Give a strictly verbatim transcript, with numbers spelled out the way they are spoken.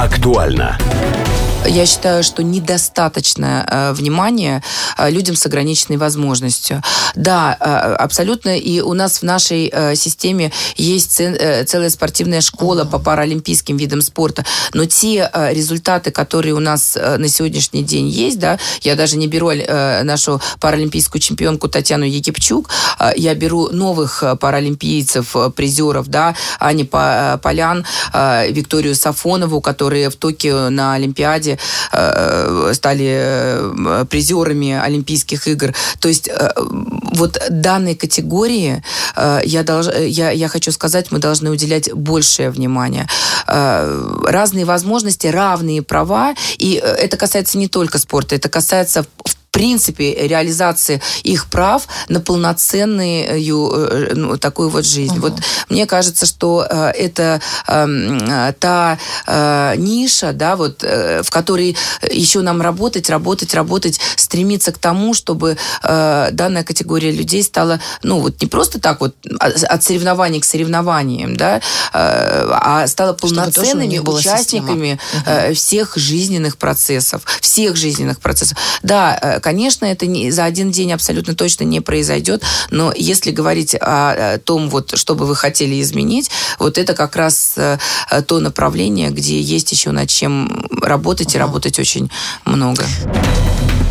актуально. Я считаю, что недостаточно э, внимания э, людям с ограниченной возможностью. Да, э, абсолютно. И у нас в нашей э, системе есть ц- э, целая спортивная школа uh-huh. по паралимпийским видам спорта. Но те э, результаты, которые у нас э, на сегодняшний день есть, да, я даже не беру э, нашу паралимпийскую чемпионку Татьяну Египчук, э, я беру новых паралимпийцев, призеров, да, Ани Полян, э, Викторию Сафонову, которые в Токио на Олимпиаде стали призерами Олимпийских игр. То есть вот данной категории я, долж... я, я хочу сказать, мы должны уделять большее внимание. Разные возможности, равные права, и это касается не только спорта, это касается в принципе реализации их прав на полноценную ну, такую вот жизнь. Uh-huh. Вот мне кажется, что э, это э, та э, ниша, да, вот, э, в которой еще нам работать, работать, работать, стремиться к тому, чтобы э, данная категория людей стала, ну, вот не просто так вот от соревнований к соревнованиям, да, э, а стала полноценными участниками uh-huh. всех жизненных процессов, всех жизненных процессов. Да, конечно, это не, за один день абсолютно точно не произойдет, но если говорить о, о том, вот, что бы вы хотели изменить, вот это как раз э, то направление, где есть еще над чем работать, uh-huh. и работать очень много.